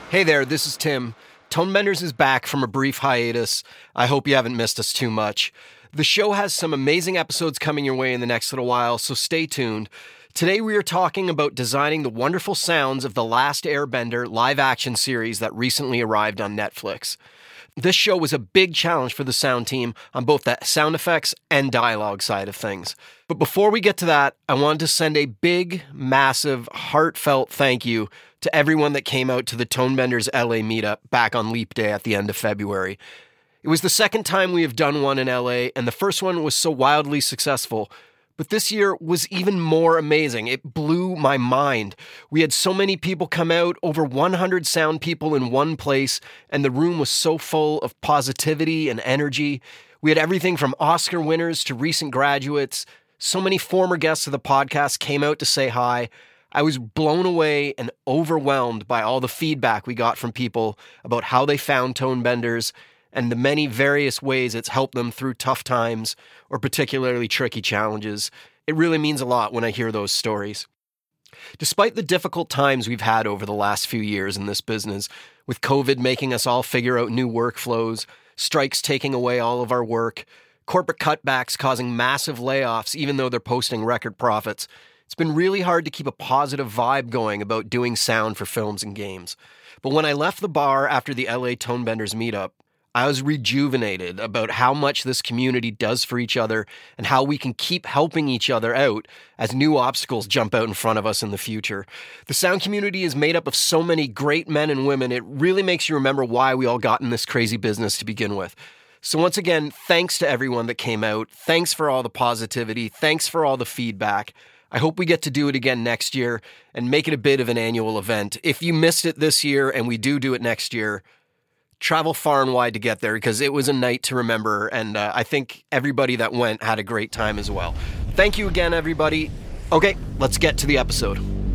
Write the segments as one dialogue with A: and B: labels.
A: Hey there, this is Tim. Tonebenders is back from a brief hiatus. I hope you haven't missed us too much. The show has some amazing episodes coming your way in the next little while, so stay tuned. Today we are talking about designing the wonderful sounds of The Last Airbender live-action series that recently arrived on Netflix. This show was a big challenge for the sound team on both the sound effects and dialogue side of things. But before we get to that, I wanted to send a big, massive, heartfelt thank you to everyone that came out to the Tonebenders LA meetup back on Leap Day at the end of February. It was the second time we have done one in LA, and the first one was so wildly successful. But this year was even more amazing. It blew my mind. We had so many people come out, over 100 sound people in one place, and the room was so full of positivity and energy. We had everything from Oscar winners to recent graduates. So many former guests of the podcast came out to say hi. I was blown away and overwhelmed by all the feedback we got from people about how they found Tonebenders and the many various ways it's helped them through tough times or particularly tricky challenges. It really means a lot when I hear those stories. Despite the difficult times we've had over the last few years in this business, with COVID making us all figure out new workflows, strikes taking away all of our work, corporate cutbacks causing massive layoffs even though they're posting record profits, it's been really hard to keep a positive vibe going about doing sound for films and games. But when I left the bar after the LA Tonebenders meetup, I was rejuvenated about how much this community does for each other and how we can keep helping each other out as new obstacles jump out in front of us in the future. The sound community is made up of so many great men and women, it really makes you remember why we all got in this crazy business to begin with. So once again, thanks to everyone that came out. Thanks for all the positivity. Thanks for all the feedback. I hope we get to do it again next year and make it a bit of an annual event. If you missed it this year and we do it next year, travel far and wide to get there because it was a night to remember, and I think everybody that went had a great time as well. Thank you again, everybody. Okay, let's get to the episode.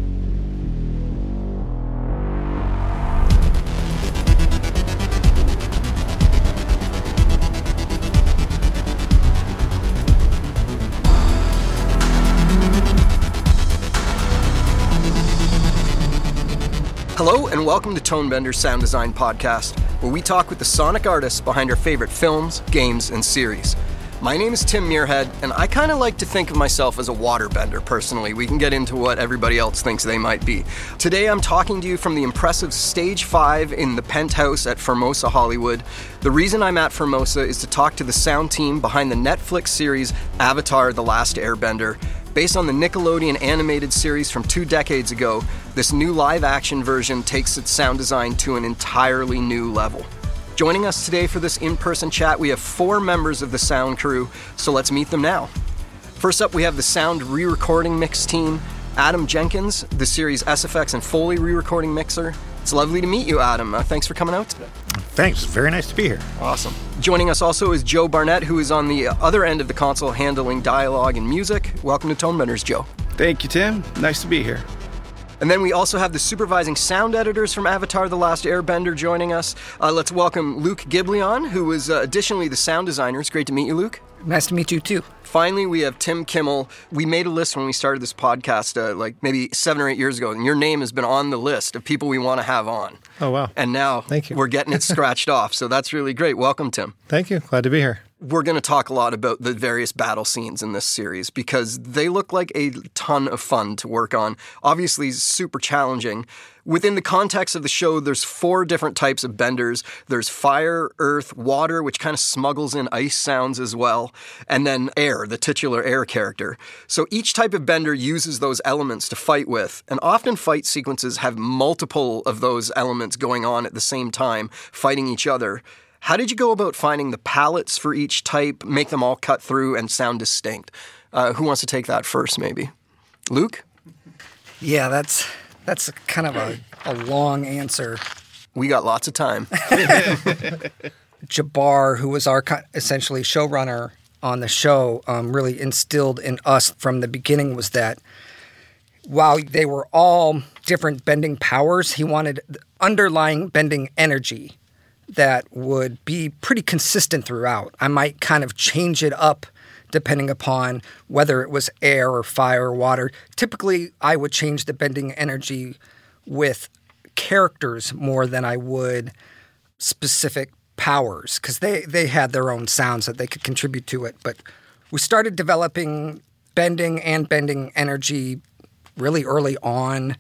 A: Hello and welcome to Tonebenders Sound Design Podcast, where we talk with the sonic artists behind our favorite films, games, and series. My name is Tim Muirhead, and I kind of like to think of myself as a waterbender, personally. We can get into what everybody else thinks they might be. Today I'm talking to you from the impressive Stage 5 in the Penthouse at Formosa, Hollywood. The reason I'm at Formosa is to talk to the sound team behind the Netflix series Avatar: The Last Airbender. Based on the Nickelodeon animated series from 2 decades ago, this new live-action version takes its sound design to an entirely new level. Joining us today for this in-person chat, we have 4 members of the sound crew, so let's meet them now. First up, we have the sound re-recording mix team, Adam Jenkins, the series SFX and Foley re-recording mixer. It's lovely to meet you, Adam. Thanks for coming out today.
B: Thanks. Very nice to be here.
A: Awesome. Joining us also is Joe Barnett, who is on the other end of the console handling dialogue and music. Welcome to Tonebenders, Joe.
C: Thank you, Tim. Nice to be here.
A: And then we also have the supervising sound editors from Avatar: The Last Airbender joining us. Let's welcome Luke Giblion, who is additionally the sound designer. It's great to meet you, Luke.
D: Nice to meet you, too.
A: Finally, we have Tim Kimmel. We made a list when we started this podcast like maybe 7 or 8 years ago, and your name has been on the list of people we want to have on.
B: Oh, wow.
A: And now
B: Thank you.
A: We're getting it scratched off, so that's really great. Welcome, Tim.
B: Thank you. Glad to be here.
A: We're going to talk a lot about the various battle scenes in this series because they look like a ton of fun to work on. Obviously, super challenging. Within the context of the show, there's 4 different types of benders. There's fire, earth, water, which kind of smuggles in ice sounds as well, and then air, the titular air character. So each type of bender uses those elements to fight with, and often fight sequences have multiple of those elements going on at the same time, fighting each other. How did you go about finding the palettes for each type, make them all cut through and sound distinct? Who wants to take that first, maybe? Luke?
D: Yeah, that's kind of a long answer.
A: We got lots of time.
D: Jabbar, who was our essentially showrunner on the show, really instilled in us from the beginning was that while they were all different bending powers, he wanted underlying bending energy that would be pretty consistent throughout. I might kind of change it up depending upon whether it was air or fire or water. Typically, I would change the bending energy with characters more than I would specific powers, because they had their own sounds that they could contribute to it. But we started developing bending and bending energy really early on,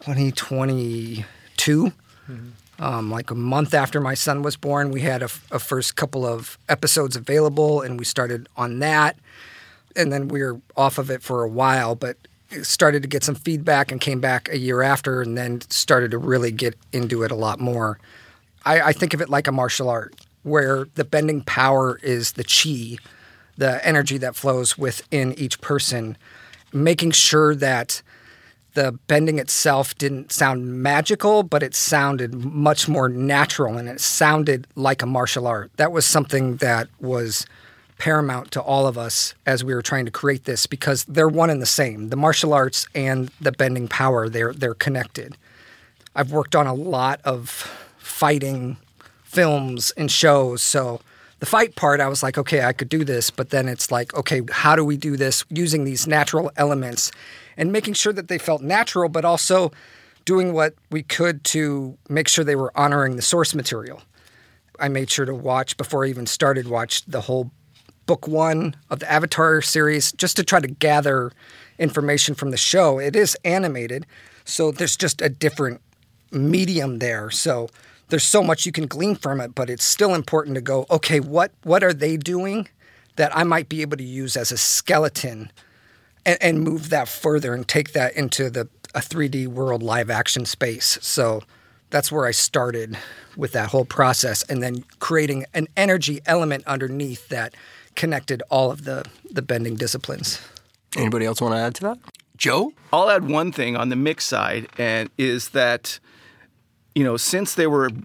D: 2022. Like a month after my son was born, we had a first couple of episodes available, and we started on that. And then we were off of it for a while, but started to get some feedback and came back a year after, and then started to really get into it a lot more. I think of it like a martial art, where the bending power is the chi, the energy that flows within each person, making sure that the bending itself didn't sound magical, but it sounded much more natural, and it sounded like a martial art. That was something that was paramount to all of us as we were trying to create this, because they're one and the same. The martial arts and the bending power, they're connected. I've worked on a lot of fighting films and shows, so the fight part, I was like, okay, I could do this, but then it's like, okay, how do we do this using these natural elements and making sure that they felt natural, but also doing what we could to make sure they were honoring the source material. I made sure to watch, before I even started, watch the whole book 1 of the Avatar series, just to try to gather information from the show. It is animated, so there's just a different medium there. So there's so much you can glean from it, but it's still important to go, okay, what are they doing that I might be able to use as a skeleton and move that further and take that into a 3D world live action space. So that's where I started with that whole process, and then creating an energy element underneath that connected all of the bending disciplines.
A: Anybody else want to add to that? Joe?
C: I'll add one thing on the mix side, and is that, since there were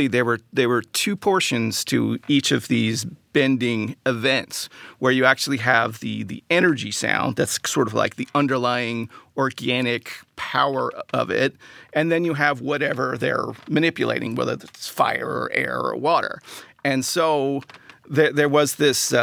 C: 2 portions to each of these bending events, where you actually have the energy sound, that's sort of like the underlying organic power of it, and then you have whatever they're manipulating, whether it's fire or air or water. And so there was this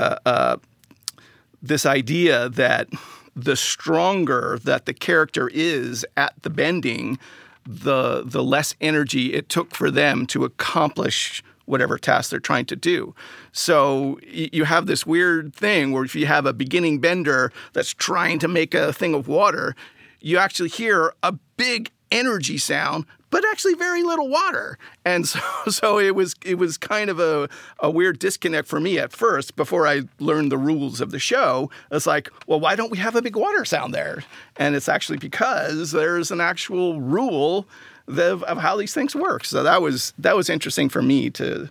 C: idea that the stronger that the character is at the bending, the less energy it took for them to accomplish whatever task they're trying to do. So you have this weird thing where if you have a beginning bender that's trying to make a thing of water, you actually hear a big energy sound, but actually very little water. And so it was kind of a weird disconnect for me at first before I learned the rules of the show. It's like, well, why don't we have a big water sound there? And it's actually because there's an actual rule of how these things work. So that was interesting for me to,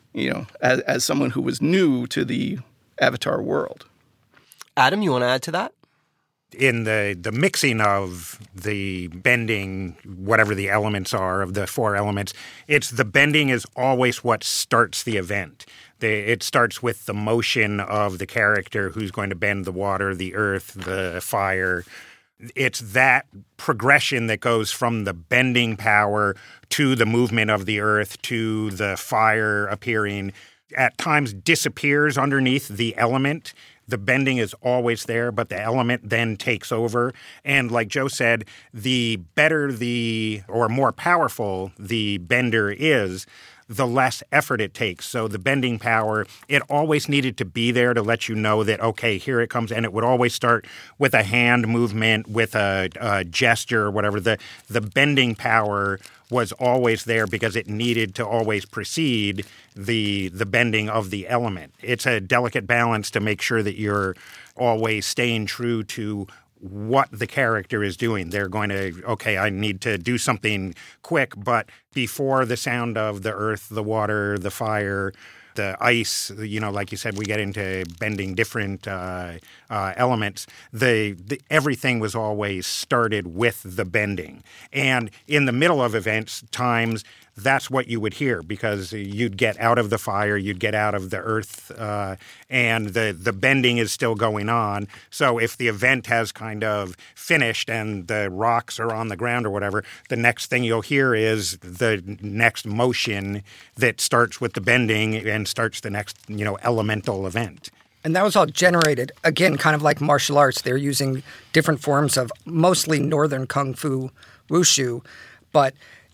C: as someone who was new to the Avatar world.
A: Adam, you want to add to that?
B: In the mixing of the bending, whatever the elements are of the 4 elements, the bending is always what starts the event. It starts with the motion of the character who's going to bend the water, the earth, the fire. It's that progression that goes from the bending power to the movement of the earth to the fire appearing, at times disappears underneath the element. The bending is always there, but the element then takes over. And like Joe said, the better or more powerful the bender is, the less effort it takes. So the bending power, it always needed to be there to let you know that, okay, here it comes. And it would always start with a hand movement, with a gesture or whatever. The bending power was always there because it needed to always precede the bending of the element. It's a delicate balance to make sure that you're always staying true to what the character is doing. They're going to, okay, I need to do something quick, but before the sound of the earth, the water, the fire, the ice, like you said, we get into bending different elements. Everything was always started with the bending. And in the middle of events, times, that's what you would hear, because you'd get out of the fire, you'd get out of the earth, and the bending is still going on. So if the event has kind of finished and the rocks are on the ground or whatever, the next thing you'll hear is the next motion that starts with the bending and starts the next, elemental event.
D: And that was all generated, again, kind of like martial arts. They're using different forms of mostly northern kung fu wushu, but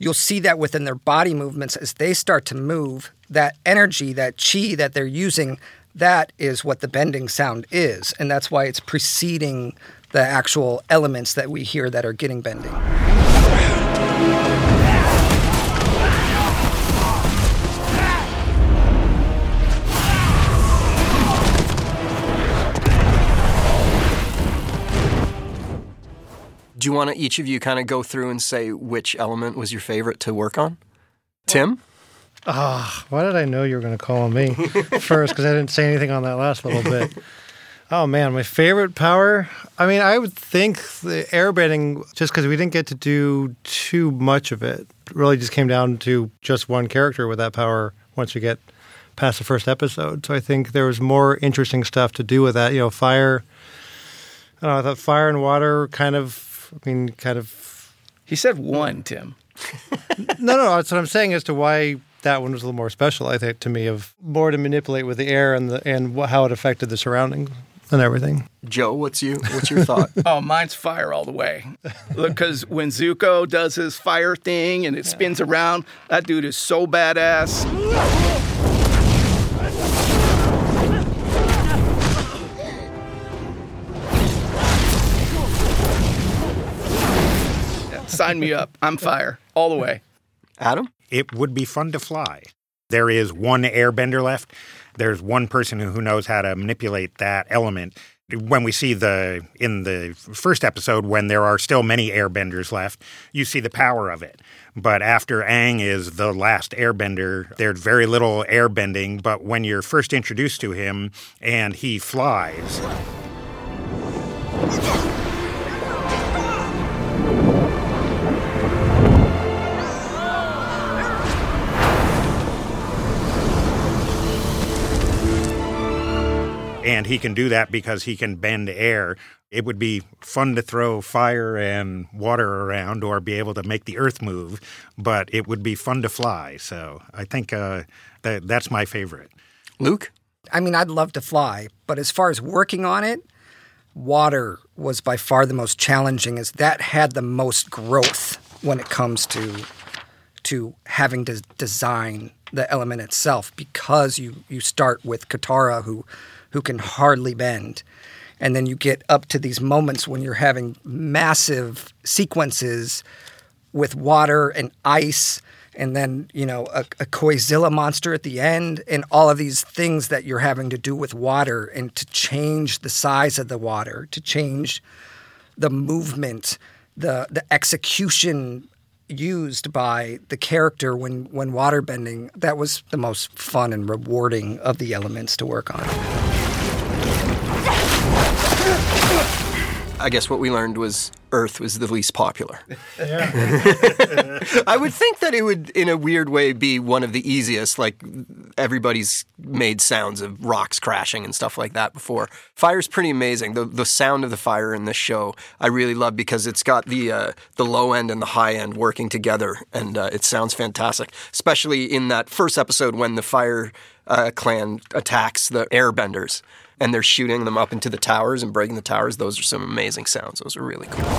D: you'll see that within their body movements as they start to move, that energy, that chi that they're using, that is what the bending sound is. And that's why it's preceding the actual elements that we hear that are getting bending.
A: Do you want to each of you kind of go through and say which element was your favorite to work on? Tim?
E: Why did I know you were going to call on me first? Because I didn't say anything on that last little bit. Oh, man, my favorite power? I mean, I would think the airbending, just because we didn't get to do too much of it, really just came down to just one character with that power once you get past the first episode. So I think there was more interesting stuff to do with that. Fire, I don't know, I thought fire and water kind of.
C: He said one, Tim.
E: No, that's what I'm saying as to why that one was a little more special, I think, to me, of more to manipulate with the air and how it affected the surroundings and everything.
A: Joe, what's your thought?
C: Oh, mine's fire all the way. Because when Zuko does his fire thing and it spins around, that dude is so badass. Sign me up. I'm fire all the way.
A: Adam?
B: It would be fun to fly. There is one airbender left. There's one person who knows how to manipulate that element. When we see in the first episode, when there are still many airbenders left, you see the power of it. But after Aang is the last airbender, there's very little airbending. But when you're first introduced to him and he flies... And he can do that because he can bend air. It would be fun to throw fire and water around or be able to make the earth move, but it would be fun to fly. So I think that's my favorite.
A: Luke?
D: I mean, I'd love to fly, but as far as working on it, water was by far the most challenging, as that had the most growth when it comes to having to design the element itself, because you start with Katara, who can hardly bend. And then you get up to these moments when you're having massive sequences with water and ice, and then, a Koizilla monster at the end, and all of these things that you're having to do with water, and to change the size of the water, to change the movement, the execution used by the character when waterbending. That was the most fun and rewarding of the elements to work on.
A: I guess what we learned was Earth was the least popular.
E: Yeah.
A: I would think that it would, in a weird way, be one of the easiest. Like, everybody's made sounds of rocks crashing and stuff like that before. Fire's pretty amazing. The sound of the fire in this show I really love, because it's got the low end and the high end working together, and it sounds fantastic. Especially in that first episode when the Fire Clan attacks the airbenders, and they're shooting them up into the towers and breaking the towers. Those are some amazing sounds. Those are really cool.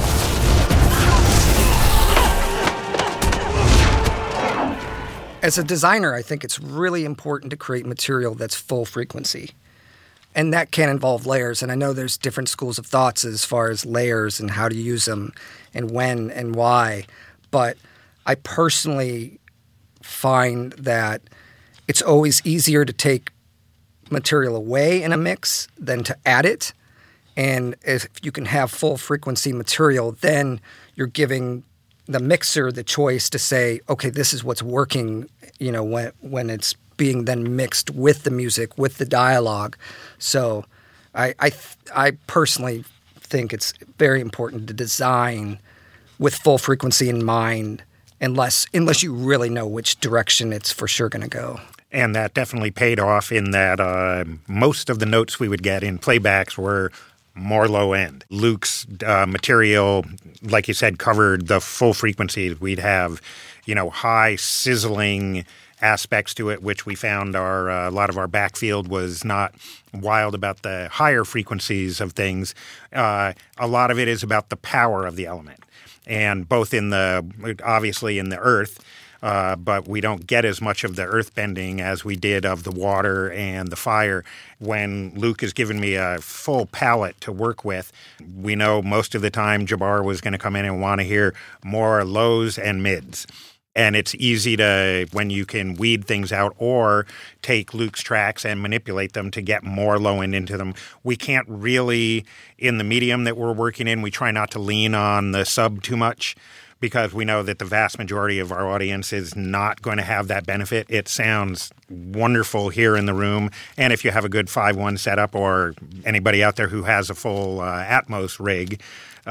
D: As a designer, I think it's really important to create material that's full frequency. And that can involve layers. And I know there's different schools of thoughts as far as layers and how to use them and when and why. But I personally find that it's always easier to take material away in a mix than to add it. And if you can have full frequency material, then you're giving the mixer the choice to say, okay, this is what's working, when it's being then mixed with the music, with the dialogue. So I personally think it's very important to design with full frequency in mind, unless you really know which direction it's for sure going to go.
B: And that definitely paid off in that most of the notes we would get in playbacks were more low end. Luke's material, like you said, covered the full frequencies. We'd have, high sizzling aspects to it, which we found a lot of our backfield was not wild about the higher frequencies of things. A lot of it is about the power of the element, and both obviously in the earth. But we don't get as much of the earth bending as we did of the water and the fire. When Luke has given me a full palette to work with, we know most of the time Jabbar was going to come in and want to hear more lows and mids. And it's easy to, when you can weed things out or take Luke's tracks and manipulate them to get more low end into them. We can't really, in the medium that we're working in, we try not to lean on the sub too much, because we know that the vast majority of our audience is not going to have that benefit. It sounds wonderful here in the room. And if you have a good 5.1 setup, or anybody out there who has a full Atmos rig,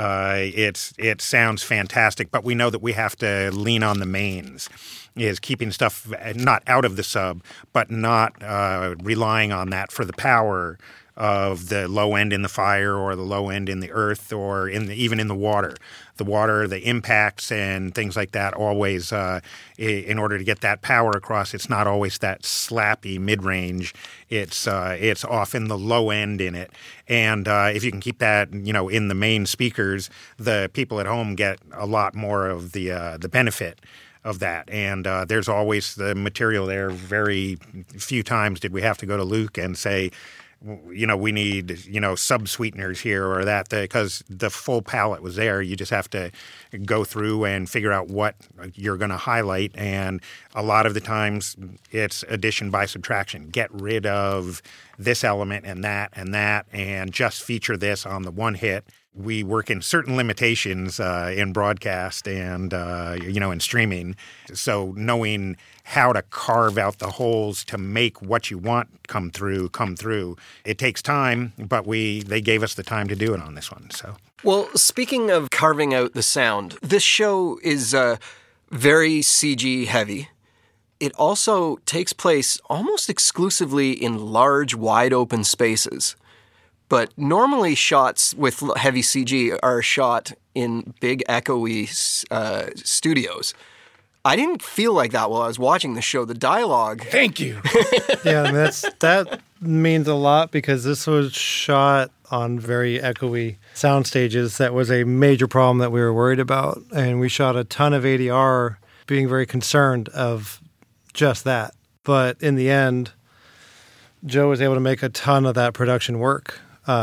B: it sounds fantastic. But we know that we have to lean on the mains, is keeping stuff not out of the sub, but not relying on that for the power of the low end in the fire or the low end in the earth or even in the water. The water, the impacts and things like that always, in order to get that power across, it's not always that slappy mid-range. It's often the low end in it. And if you can keep that, in the main speakers, the people at home get a lot more of the benefit of that. And there's always the material there. Very few times did we have to go to Luke and say, we need, sub sweeteners here or that, because the full palette was there. You just have to go through and figure out what you're going to highlight. And a lot of the times it's addition by subtraction. Get rid of this element and that, and just feature this on the one hit. We work in certain limitations in broadcast and, in streaming. So knowing how to carve out the holes to make what you want come through. It takes time, but they gave us the time to do it on this one. So,
A: well, speaking of carving out the sound, this show is very CG heavy. It also takes place almost exclusively in large, wide open spaces. But normally shots with heavy CG are shot in big, echoey studios. I didn't feel like that while I was watching the show. The dialogue...
C: Thank you.
E: Yeah, that means a lot, because this was shot on very echoey sound stages. That was a major problem that we were worried about. And we shot a ton of ADR, being very concerned of just that. But in the end, Joe was able to make a ton of that production work.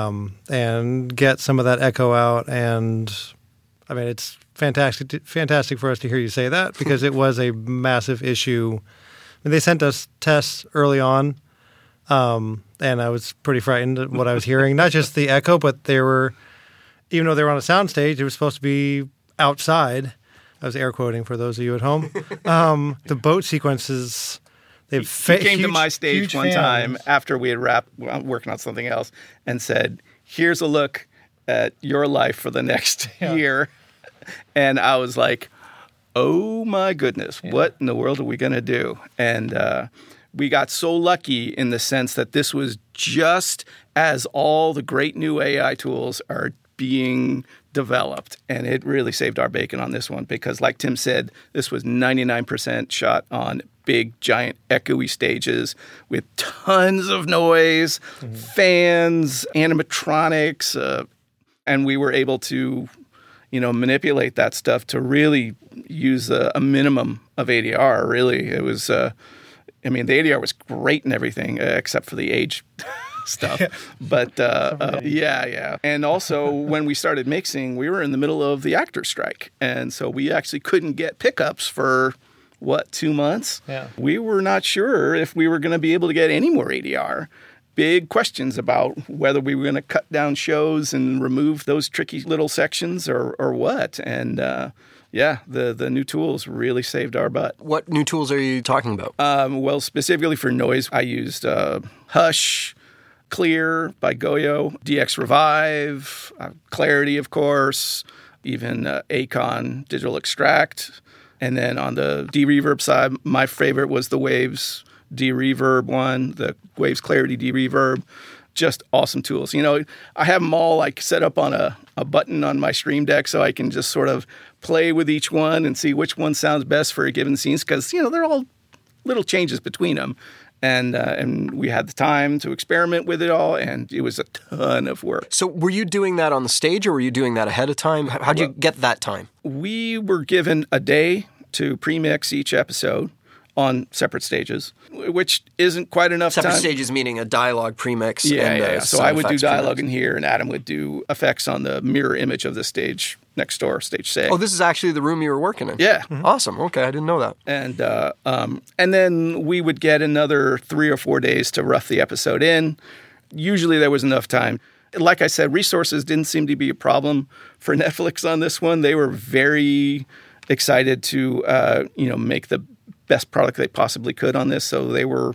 E: And get some of that echo out. And I mean, it's fantastic for us to hear you say that, because it was a massive issue. I mean, they sent us tests early on, and I was pretty frightened at what I was hearing. Not just the echo, but even though they were on a sound stage, it was supposed to be outside. I was air quoting for those of you at home. The boat sequences...
C: He came to my stage one time after we had wrapped working on something else and said, "Here's a look at your life for the next year." And I was like, oh my goodness, what in the world are we going to do? And we got so lucky in the sense that this was just as all the great new AI tools are being developed. And it really saved our bacon on this one, because like Tim said, this was 99% shot on big, giant, echoey stages with tons of noise, fans, animatronics, and we were able to, manipulate that stuff to really use a minimum of ADR. Really, it was. The ADR was great and everything, except for the age stuff. But yeah. And also, when we started mixing, we were in the middle of the actors' strike, and so we actually couldn't get pickups for 2 months?
E: Yeah.
C: We were not sure if we were going to be able to get any more ADR. Big questions about whether we were going to cut down shows and remove those tricky little sections or what. And the new tools really saved our butt.
A: What new tools are you talking about?
C: Well, specifically for noise, I used Hush, Clear by Goyo, DX Revive, Clarity, of course, even Acon Digital Extract. And then on the D-Reverb side, my favorite was the Waves D-Reverb one, the Waves Clarity D-Reverb. Just awesome tools. I have them all set up on a button on my Stream Deck, so I can just sort of play with each one and see which one sounds best for a given scene, because, they're all little changes between them. And we had the time to experiment with it all, and it was a ton of work.
A: So were you doing that on the stage, or were you doing that ahead of time? How'd you get that time?
C: We were given a day to pre-mix each episode on separate stages, which isn't quite enough
A: Separate
C: time.
A: stages meaning a dialogue pre-mix.
C: Yeah. So I would do dialogue
A: pre-mix.
C: in here, and Adam would do effects on the mirror image of the stage next door, stage 6.
A: Oh, this is actually the room you were working in?
C: Yeah.
A: Awesome. Okay, I didn't know that.
C: And then we would get another 3 or 4 days to rough the episode in. Usually there was enough time. Like I said, resources didn't seem to be a problem for Netflix on this one. They were very excited to make the best product they possibly could on this. So they were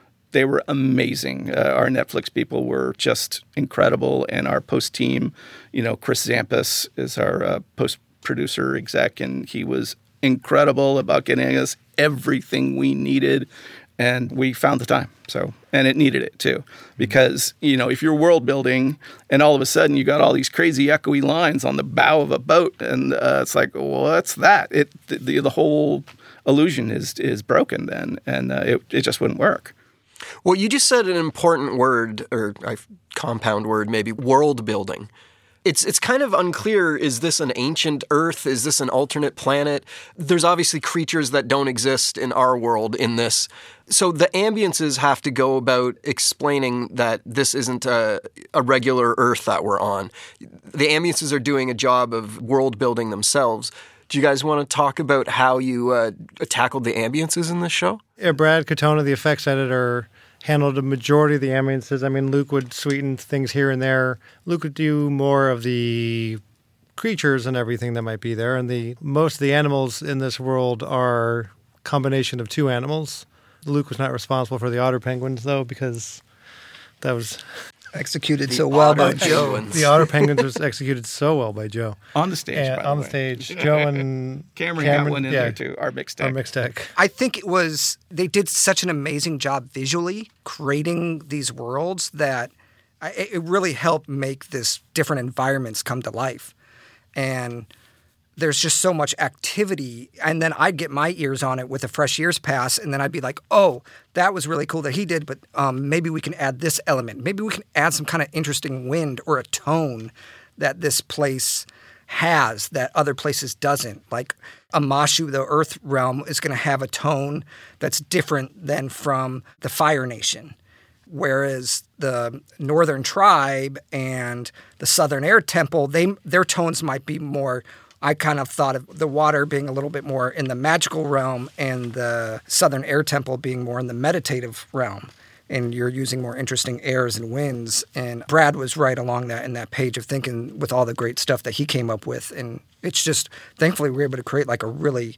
C: amazing. Our Netflix people were just incredible, and our post team, Chris Zampas is our post producer exec, and he was incredible about getting us everything we needed, and we found the time. So, and it needed it too, because if you're world building and all of a sudden you got all these crazy echoey lines on the bow of a boat, and it's like, well, what's that? The whole illusion is broken then, and it just wouldn't work.
A: Well, you just said an important word, or a compound word maybe, world building. It's kind of unclear, is this an ancient Earth? Is this an alternate planet? There's obviously creatures that don't exist in our world in this. So the ambiences have to go about explaining that this isn't a regular Earth that we're on. The ambiences are doing a job of world building themselves. Do you guys want to talk about how you tackled the ambiences in this show?
E: Yeah, Brad Katona, the effects editor, handled a majority of the ambiences. I mean, Luke would sweeten things here and there. Luke would do more of the creatures and everything that might be there. And most of the animals in this world are a combination of 2 animals. Luke was not responsible for the otter penguins, though, because that was
D: Executed so well by
A: otter
D: Joe.
A: penguins.
E: the otter penguins was executed so well by Joe.
C: On the stage, by the
E: on the
C: way.
E: stage, Joe and
C: Cameron got one in there too, our mix tech.
E: Our mix tech.
D: I think they did such an amazing job visually creating these worlds that it really helped make this different environments come to life. And there's just so much activity. And then I'd get my ears on it with a fresh ears pass, and then I'd be like, oh, that was really cool that he did, but maybe we can add this element. Maybe we can add some kind of interesting wind or a tone that this place has that other places doesn't. Like Amashu, the Earth realm, is going to have a tone that's different than from the Fire Nation. Whereas the Northern Tribe and the Southern Air Temple, their tones might be more. I kind of thought of the water being a little bit more in the magical realm and the Southern Air Temple being more in the meditative realm. And you're using more interesting airs and winds. And Brad was right along that in that page of thinking with all the great stuff that he came up with. And it's just, thankfully, we were able to create like a really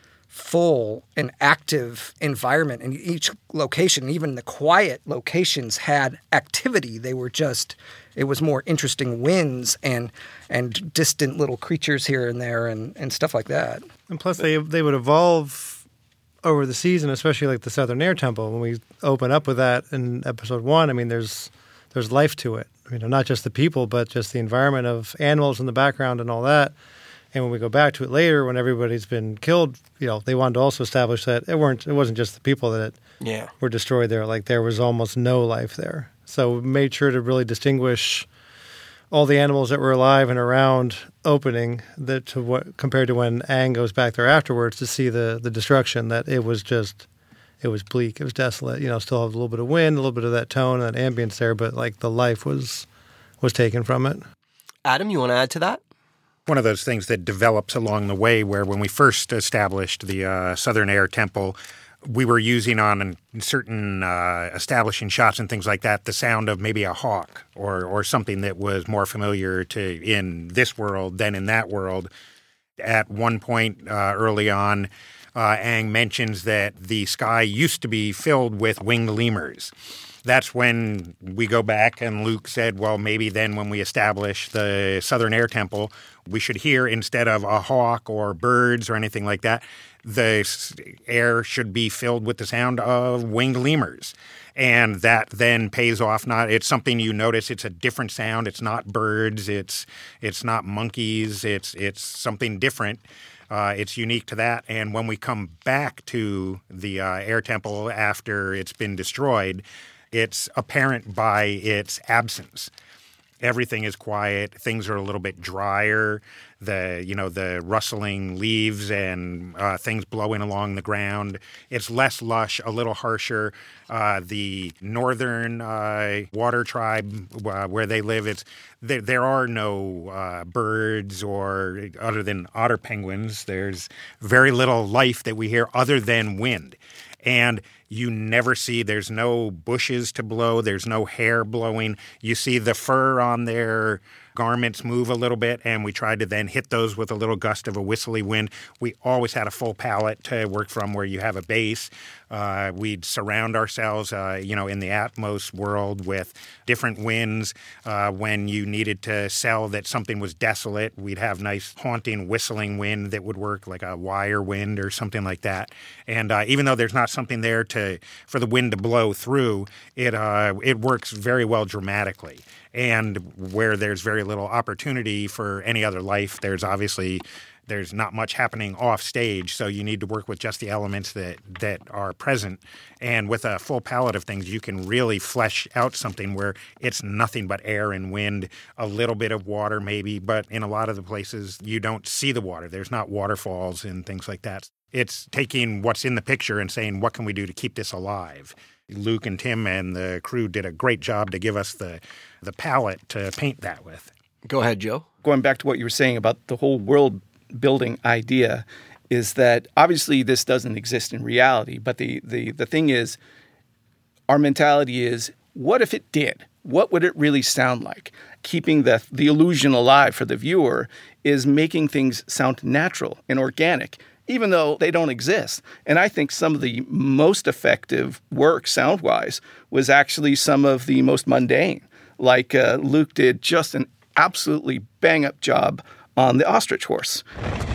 D: full and active environment in each location. Even the quiet locations had activity. They were just, it was more interesting winds and distant little creatures here and there and stuff like that.
E: And plus, they would evolve over the season, especially like the Southern Air Temple. When we open up with that in episode 1, I mean, there's life to it. I mean, not just the people, but just the environment of animals in the background and all that. And when we go back to it later, when everybody's been killed, they wanted to also establish that it wasn't just the people that were destroyed there. Like there was almost no life there. So we made sure to really distinguish all the animals that were alive and around opening compared to when Aang goes back there afterwards to see the destruction, that it was bleak, it was desolate. Still have a little bit of wind, a little bit of that tone and that ambience there, but like the life was taken from it.
A: Adam, you want to add to that?
B: One of those things that develops along the way, where when we first established the Southern Air Temple, we were using on certain establishing shots and things like that the sound of maybe a hawk or something that was more familiar to in this world than in that world. At one point early on, Aang mentions that the sky used to be filled with winged lemurs. That's when we go back and Luke said, well, maybe then when we establish the Southern Air Temple, we should hear, instead of a hawk or birds or anything like that, the air should be filled with the sound of winged lemurs. And that then pays off. It's something you notice. It's a different sound. It's not birds. It's not monkeys. It's something different. It's unique to that. And when we come back to the air temple after it's been destroyed, it's apparent by its absence. Everything is quiet. Things are a little bit drier. The rustling leaves and things blowing along the ground. It's less lush, a little harsher. The northern water tribe where they live, there are no birds or other than otter penguins. There's very little life that we hear other than wind. And you never see, there's no bushes to blow, there's no hair blowing. You see the fur on their garments move a little bit, and we tried to then hit those with a little gust of a whistly wind. We always had a full palette to work from where you have a base. We'd surround ourselves, in the Atmos world with different winds. When you needed to sell that something was desolate, we'd have nice haunting whistling wind that would work, like a wire wind or something like that. And even though there's not something there for the wind to blow through, it works very well dramatically. And where there's very little opportunity for any other life, there's not much happening off stage, so you need to work with just the elements that are present. And with a full palette of things, you can really flesh out something where it's nothing but air and wind, a little bit of water maybe, but in a lot of the places you don't see the water. There's not waterfalls and things like that. It's taking what's in the picture and saying, what can we do to keep this alive? Luke and Tim and the crew did a great job to give us the palette to paint that with.
A: Go ahead, Joe.
C: Going back to what you were saying about the whole world building idea, is that obviously this doesn't exist in reality, but the thing is, our mentality is, what if it did? What would it really sound like? Keeping the illusion alive for the viewer is making things sound natural and organic, even though they don't exist. And I think some of the most effective work sound-wise was actually some of the most mundane. Like Luke did just an absolutely bang-up job on the ostrich horse.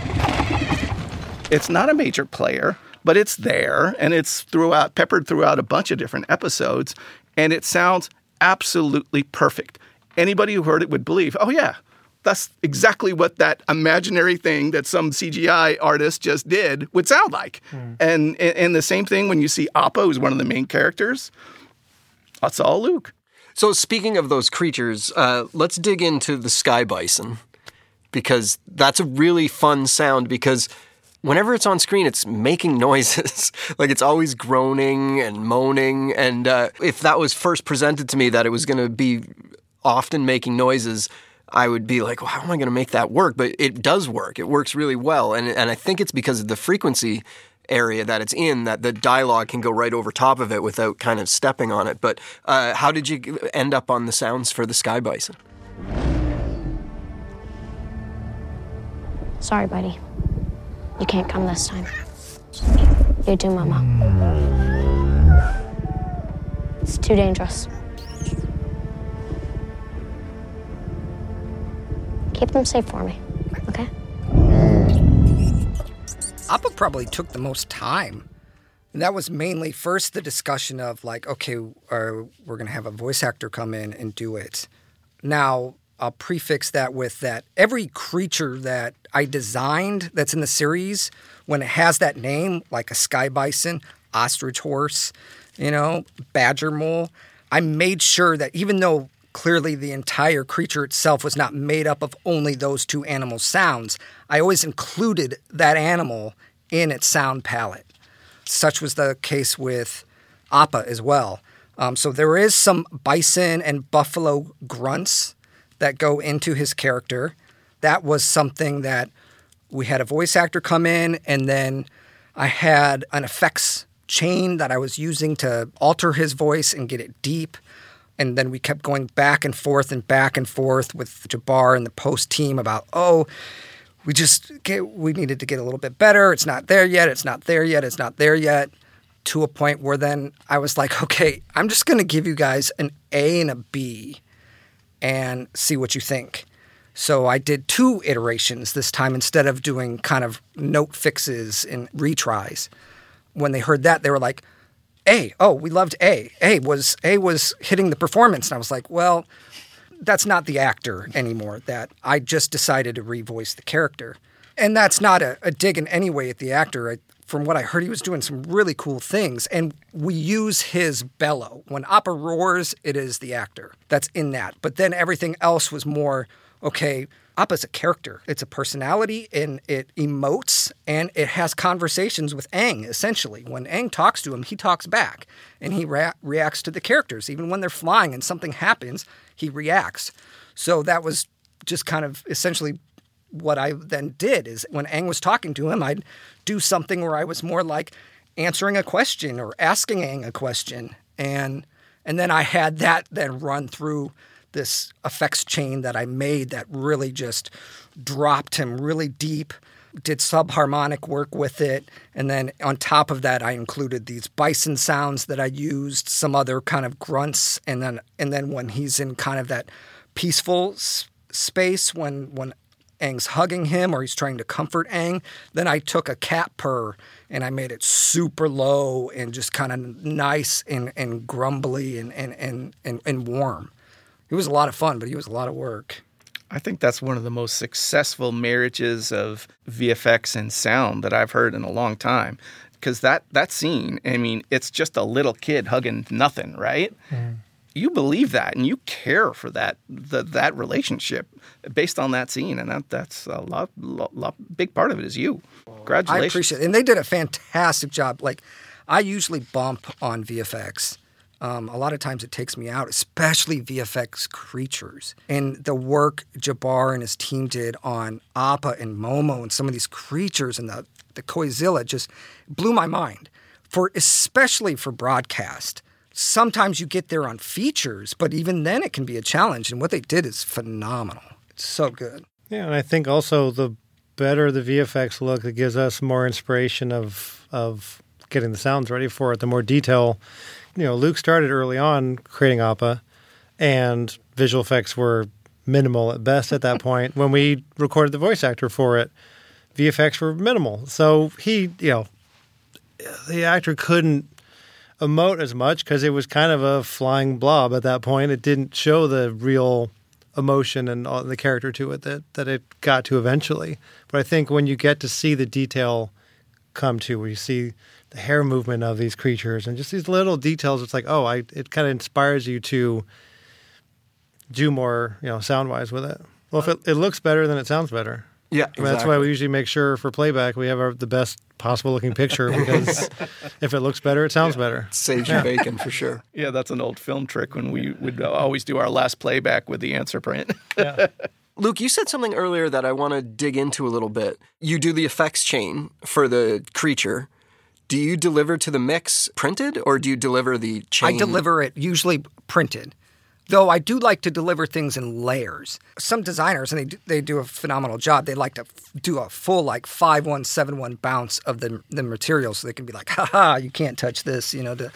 C: It's not a major player, but it's there, and it's peppered throughout a bunch of different episodes, and it sounds absolutely perfect. Anybody who heard it would believe, oh yeah, that's exactly what that imaginary thing that some CGI artist just did would sound like. And the same thing when you see Appa, who's one of the main characters, that's all Luke.
A: So speaking of those creatures, let's dig into the sky bison, because that's a really fun sound, because whenever it's on screen, it's making noises. Like, it's always groaning and moaning. And if that was first presented to me that it was going to be often making noises, I would be like, well, how am I going to make that work? But it does work. It works really well. And I think it's because of the frequency area that it's in that the dialogue can go right over top of it without kind of stepping on it. But how did you end up on the sounds for the sky bison?
F: Sorry, buddy. You can't come this time. You do, Mama. It's too dangerous. Keep them safe for me, okay?
D: Appa probably took the most time. And that was mainly first the discussion of like, okay, we're going to have a voice actor come in and do it. Now, I'll prefix that with that every creature that I designed that's in the series, when it has that name, like a sky bison, ostrich horse, badger mole, I made sure that even though clearly the entire creature itself was not made up of only those two animal sounds, I always included that animal in its sound palette. Such was the case with Appa as well. So there is some bison and buffalo grunts that go into his character. That was something that we had a voice actor come in, and then I had an effects chain that I was using to alter his voice and get it deep. And then we kept going back and forth with Jabbar and the post team about, we needed to get a little bit better. It's not there yet. It's not there yet. It's not there yet. to a point where then I was like, okay, I'm just going to give you guys an A and a B and see what you think. So I did 2 iterations this time instead of doing kind of note fixes and retries. When they heard that, they were like, A. Oh, we loved A. A was hitting the performance. And I was like, well, that's not the actor anymore. That I just decided to revoice the character. And that's not a dig in any way at the actor. From what I heard, he was doing some really cool things. And we use his bellow. When Appa roars, it is the actor that's in that. But then everything else was more, okay, Appa's a character. It's a personality, and it emotes, and it has conversations with Aang, essentially. When Aang talks to him, he talks back, and he reacts to the characters. Even when they're flying and something happens, he reacts. So that was just kind of essentially what I then did, is when Aang was talking to him, I'd do something where I was more like answering a question or asking Aang a question. And then I had that then run through this effects chain that I made that really just dropped him really deep, did subharmonic work with it. And then on top of that, I included these bison sounds that I used, some other kind of grunts. And then when he's in kind of that peaceful space, when Aang's hugging him or he's trying to comfort Aang, then I took a cat purr and I made it super low and just kind of nice and grumbly and warm. It was a lot of fun, but it was a lot of work.
C: I think that's one of the most successful marriages of VFX and sound that I've heard in a long time. Because that scene, I mean, it's just a little kid hugging nothing, right? Mm. You believe that, and you care for that relationship based on that scene, and that's a lot. Big part of it is you. Congratulations!
D: I appreciate it, and they did a fantastic job. Like, I usually bump on VFX. A lot of times it takes me out, especially VFX creatures. And the work Jabbar and his team did on Appa and Momo and some of these creatures and the Koizilla just blew my mind. Especially for broadcast. Sometimes you get there on features, but even then it can be a challenge. And what they did is phenomenal. It's so good.
E: Yeah, and I think also the better the VFX look, it gives us more inspiration of getting the sounds ready for it, the more detail. You know, Luke started early on creating Appa, and visual effects were minimal at best at that point. When we recorded the voice actor for it, VFX were minimal. So the actor couldn't emote as much because it was kind of a flying blob at that point. It didn't show the real emotion and all the character to it that it got to eventually. But I think when you get to see the detail come to, where you see the hair movement of these creatures and just these little details, it's like, it kind of inspires you to do more, sound-wise with it. Well, if it looks better, then it sounds better.
A: Yeah, exactly.
E: That's why we usually make sure for playback we have the best possible looking picture, because if it looks better, it sounds better.
A: Saves you bacon for sure.
C: Yeah, that's an old film trick when we would always do our last playback with the answer print.
E: Yeah.
A: Luke, you said something earlier that I want to dig into a little bit. You do the effects chain for the creature. Do you deliver to the mix printed, or do you deliver the chain?
D: I deliver it usually printed, though I do like to deliver things in layers. Some designers, and they do a phenomenal job, they like to do a full 5-1, 7-1 bounce of the material, so they can be like, ha, you can't touch this, to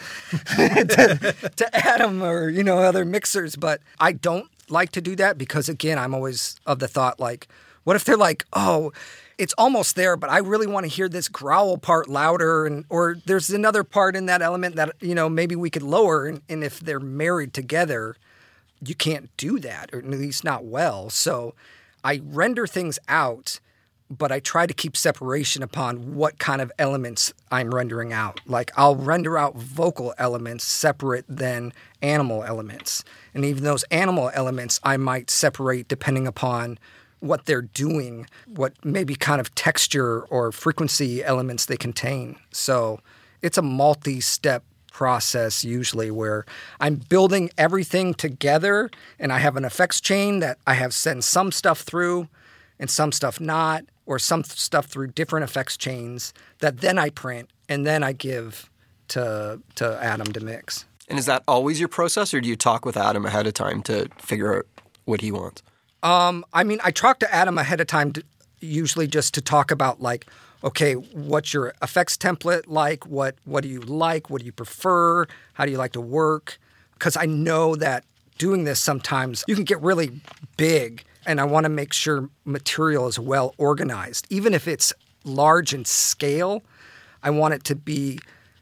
D: Adam or, other mixers. But I don't like to do that because, again, I'm always of the thought, what if they're like, it's almost there, but I really want to hear this growl part louder, or there's another part in that element that, maybe we could lower, and if they're married together, you can't do that, or at least not well. So I render things out, but I try to keep separation upon what kind of elements I'm rendering out. I'll render out vocal elements separate than animal elements. And even those animal elements I might separate depending upon what they're doing, what maybe kind of texture or frequency elements they contain. So it's a multi-step process usually where I'm building everything together, and I have an effects chain that I have sent some stuff through and some stuff not, or some stuff through different effects chains that then I print and then I give to Adam to mix.
A: And is that always your process, or do you talk with Adam ahead of time to figure out what he wants?
D: I talk to Adam ahead of time usually just to talk about okay, what's your effects template like? What do you like? What do you prefer? How do you like to work? Because I know that doing this sometimes you can get really big, and I want to make sure material is well organized. Even if it's large in scale, I want it to be,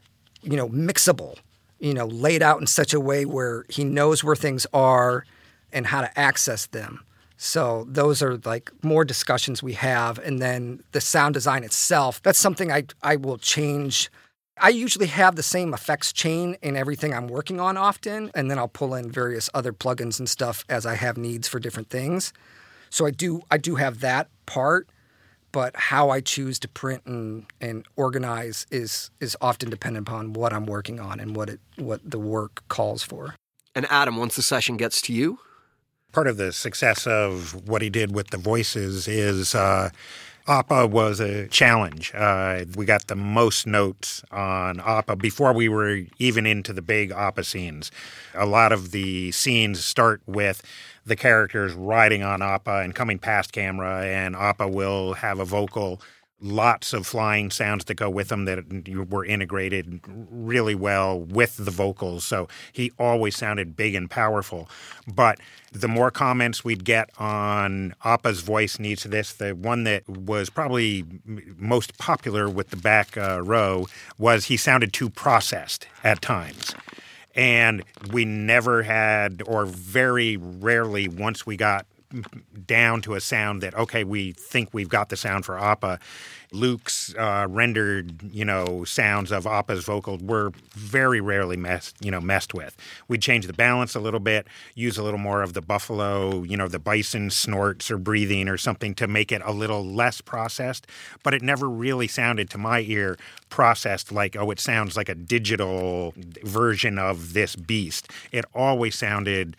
D: mixable, laid out in such a way where he knows where things are and how to access them. So those are like more discussions we have. And then the sound design itself, that's something I will change. I usually have the same effects chain in everything I'm working on often, and then I'll pull in various other plugins and stuff as I have needs for different things. So I do have that part, but how I choose to print and organize is often dependent upon what I'm working on and what the work calls for.
A: And Adam, once the session gets to you?
B: Part of the success of what he did with the voices is Appa was a challenge. We got the most notes on Appa before we were even into the big Appa scenes. A lot of the scenes start with the characters riding on Appa and coming past camera, and Appa will have a vocal, lots of flying sounds that go with them that were integrated really well with the vocals. So he always sounded big and powerful. But the more comments we'd get on Appa's voice needs this, the one that was probably most popular with the back row was he sounded too processed at times. And we never had, or very rarely, once we got down to a sound that, okay, we think we've got the sound for Appa, Luke's rendered, sounds of Appa's vocal were very rarely messed with. We'd change the balance a little bit, use a little more of the buffalo, the bison snorts or breathing or something to make it a little less processed. But it never really sounded to my ear processed like, oh, it sounds like a digital version of this beast. It always sounded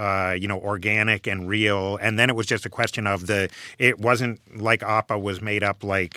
B: organic and real. And then it was just a question of it wasn't like Appa was made up like,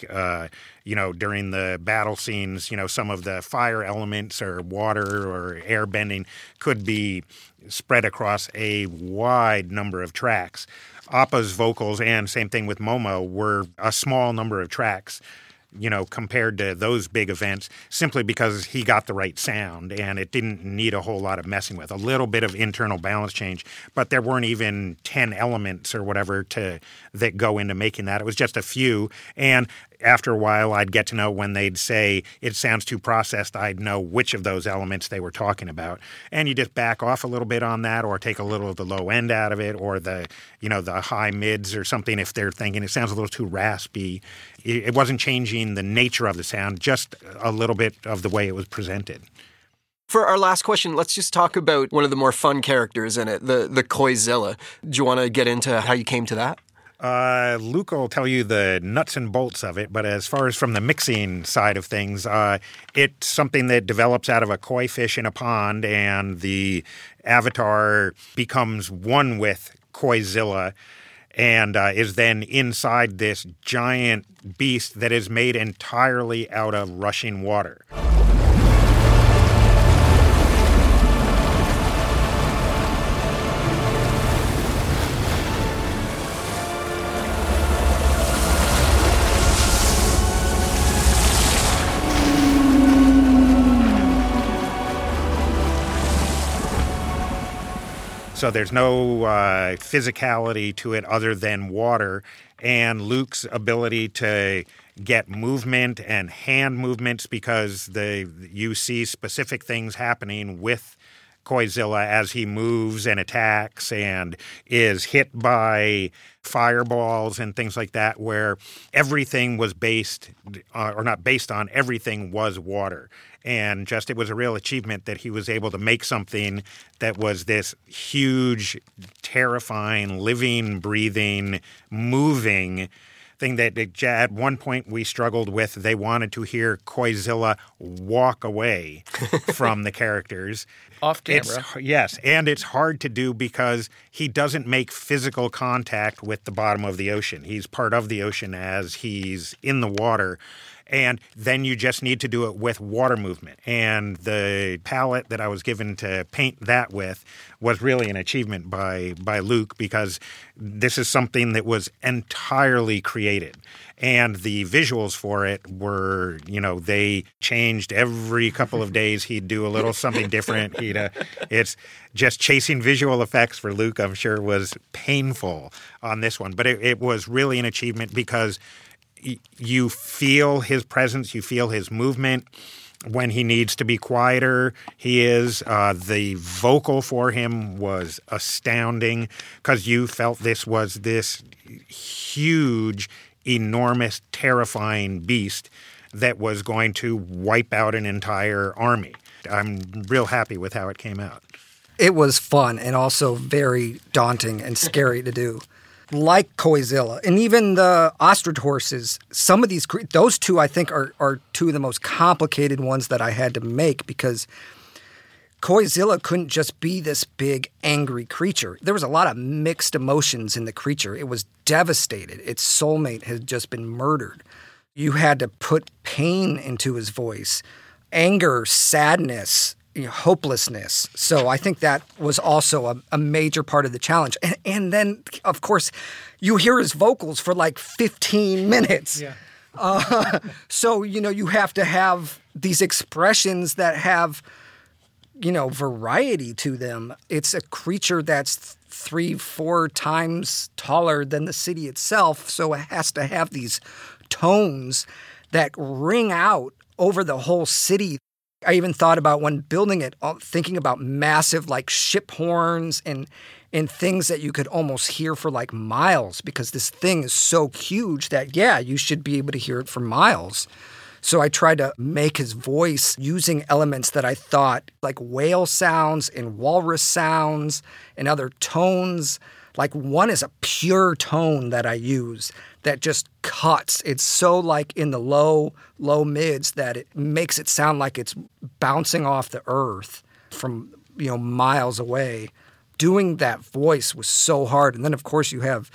B: during the battle scenes, some of the fire elements or water or air bending could be spread across a wide number of tracks. Appa's vocals, and same thing with Momo, were a small number of tracks, compared to those big events, simply because he got the right sound and it didn't need a whole lot of messing with. A little bit of internal balance change, but there weren't even 10 elements or whatever that go into making that. It was just a few. And after a while, I'd get to know when they'd say it sounds too processed, I'd know which of those elements they were talking about. And you just back off a little bit on that, or take a little of the low end out of it, or the high mids or something if they're thinking it sounds a little too raspy. It wasn't changing the nature of the sound, just a little bit of the way it was presented.
A: For our last question, let's just talk about one of the more fun characters in it, the Koizilla. Do you want to get into how you came to that?
B: Luke will tell you the nuts and bolts of it, but as far as from the mixing side of things, it's something that develops out of a koi fish in a pond, and the avatar becomes one with Koizilla and is then inside this giant beast that is made entirely out of rushing water. So there's no physicality to it other than water, and Luke's ability to get movement and hand movements, because you see specific things happening with Koizilla as he moves and attacks and is hit by fireballs and things like that, where everything was based, or not based on, everything was water. And just it was a real achievement that he was able to make something that was this huge, terrifying, living, breathing, moving thing that at one point we struggled with. They wanted to hear Koizilla walk away from the characters.
C: Off camera.
B: Yes, and it's hard to do because he doesn't make physical contact with the bottom of the ocean. He's part of the ocean as he's in the water. And then you just need to do it with water movement. And the palette that I was given to paint that with was really an achievement by Luke, because this is something that was entirely created. And the visuals for it were, they changed every couple of days. He'd do a little something different. It's just chasing visual effects for Luke, I'm sure, was painful on this one. But it was really an achievement because you feel his presence, you feel his movement. When he needs to be quieter, he is. The vocal for him was astounding because you felt this was this huge, enormous, terrifying beast that was going to wipe out an entire army. I'm real happy with how it came out.
D: It was fun and also very daunting and scary to do. Like Koizilla and even the ostrich horses, some of those two I think are two of the most complicated ones that I had to make, because Koizilla couldn't just be this big angry creature. There was a lot of mixed emotions in the creature. It was devastated. Its soulmate had just been murdered. You had to put pain into his voice, anger, sadness, hopelessness. So I think that was also a major part of the challenge. And then, of course, you hear his vocals for like 15 minutes. Yeah. So, you have to have these expressions that have, variety to them. It's a creature that's 3-4 times taller than the city itself. So it has to have these tones that ring out over the whole city. I even thought about, when building it, thinking about massive like ship horns and things that you could almost hear for like miles, because this thing is so huge that, you should be able to hear it for miles. So I tried to make his voice using elements that I thought, like whale sounds and walrus sounds and other tones. Like one is a pure tone that I use that just cuts. It's so like in the low mids that it makes it sound like it's bouncing off the earth from, miles away. Doing that voice was so hard. And then, of course, you have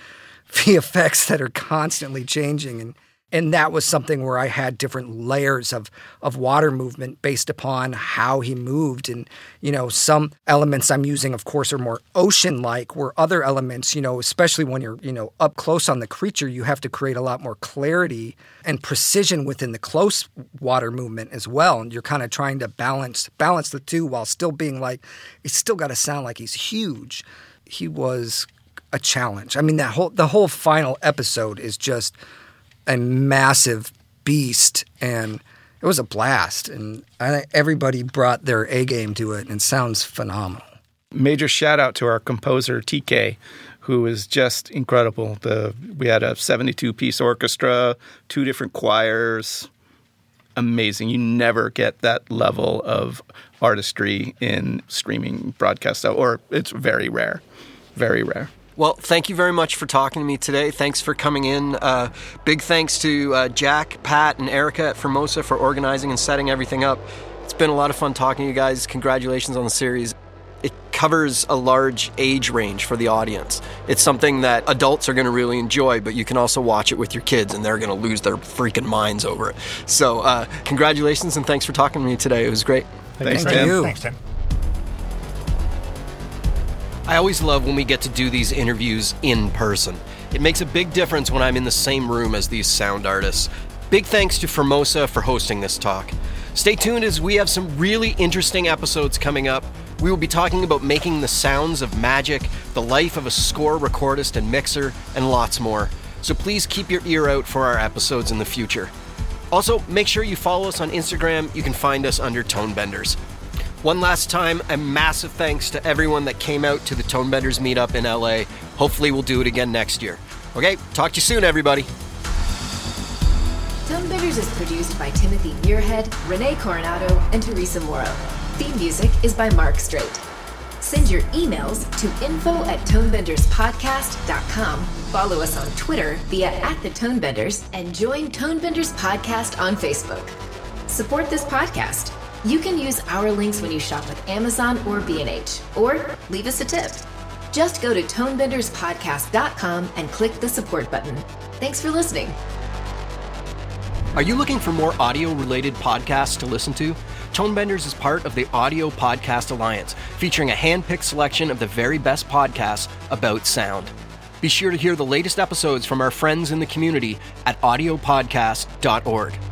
D: VFX that are constantly changing. And that was something where I had different layers of water movement based upon how he moved. And, some elements I'm using, of course, are more ocean-like, where other elements, especially when you're, up close on the creature, you have to create a lot more clarity and precision within the close water movement as well. And you're kind of trying to balance the two while still being like, it's still got to sound like he's huge. He was a challenge. I mean, the whole final episode is just a massive beast, and it was a blast. And everybody brought their A game to it, and it sounds phenomenal.
C: Major shout out to our composer TK, who is just incredible. We had a 72-piece orchestra, 2 different choirs. Amazing. You never get that level of artistry in streaming broadcast, or it's very rare. Very rare.
A: Well, thank you very much for talking to me today. Thanks for coming in. Big thanks to Jack, Pat, and Erica at Formosa for organizing and setting everything up. It's been a lot of fun talking to you guys. Congratulations on the series. It covers a large age range for the audience. It's something that adults are going to really enjoy, but you can also watch it with your kids, and they're going to lose their freaking minds over it. So congratulations, and thanks for talking to me today. It was great.
C: Thanks, Tim.
B: Thanks, Tim.
A: I always love when we get to do these interviews in person. It makes a big difference when I'm in the same room as these sound artists. Big thanks to Formosa for hosting this talk. Stay tuned as we have some really interesting episodes coming up. We will be talking about making the sounds of magic, the life of a score recordist and mixer, and lots more. So please keep your ear out for our episodes in the future. Also, make sure you follow us on Instagram. You can find us under Tonebenders. One last time, a massive thanks to everyone that came out to the Tonebenders meetup in LA. Hopefully we'll do it again next year. Okay, talk to you soon, everybody.
G: Tonebenders is produced by Timothy Muirhead, Renee Coronado, and Teresa Morrow. Theme music is by Mark Strait. Send your emails to info@tonebenderspodcast.com. Follow us on Twitter via @TheTonebenders, and join Tonebenders Podcast on Facebook. Support this podcast. You can use our links when you shop with Amazon or B&H, or leave us a tip. Just go to tonebenderspodcast.com and click the support button. Thanks for listening.
A: Are you looking for more audio-related podcasts to listen to? Tonebenders is part of the Audio Podcast Alliance, featuring a hand-picked selection of the very best podcasts about sound. Be sure to hear the latest episodes from our friends in the community at audiopodcast.org.